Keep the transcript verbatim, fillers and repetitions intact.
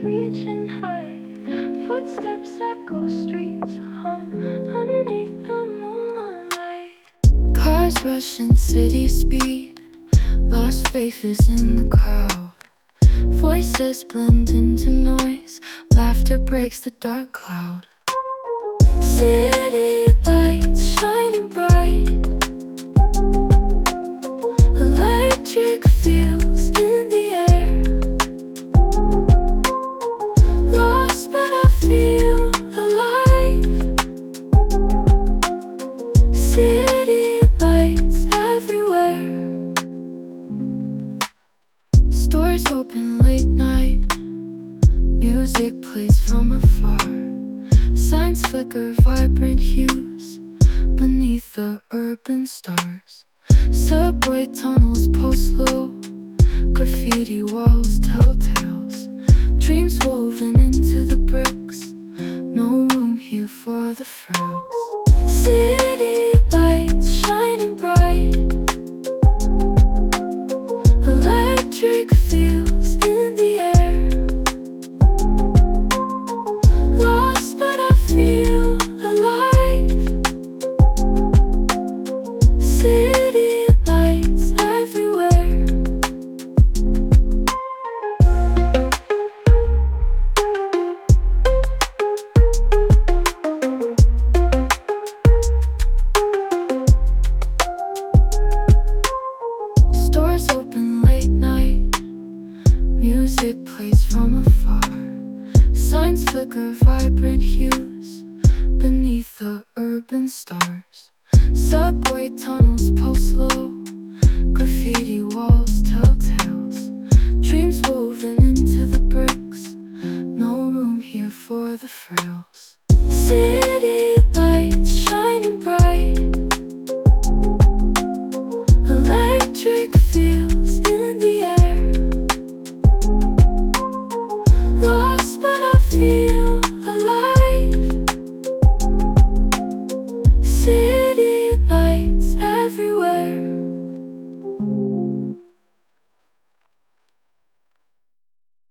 reaching high. Footsteps echo streets hum underneath the moonlight. Cars rushing city speed, lost faces in the crowd. Voices blend into noise, laughter breaks the dark cloud. City lights shining bright, electric feels in the air. Lost but I feel alive. City lights everywhere. Stores open late night, music plays from afar. Signs flicker vibrant hues beneath the urban stars. Subway tunnels pulse low, graffiti walls tell tales. Dreams woven into the bricks, no room here for the frills. City lights shining bright, electric feels in the air. Lost but I feel alive. City lights everywhere. Stores open late night, music plays from afar. Signs flicker vibrant hues beneath the urban stars. Subway tunnels pulse low, graffiti walls tell tales. Dreams woven into the bricks, no room here for the frills. City lights shining bright, electric feels in the air. Lost but I feel alive. City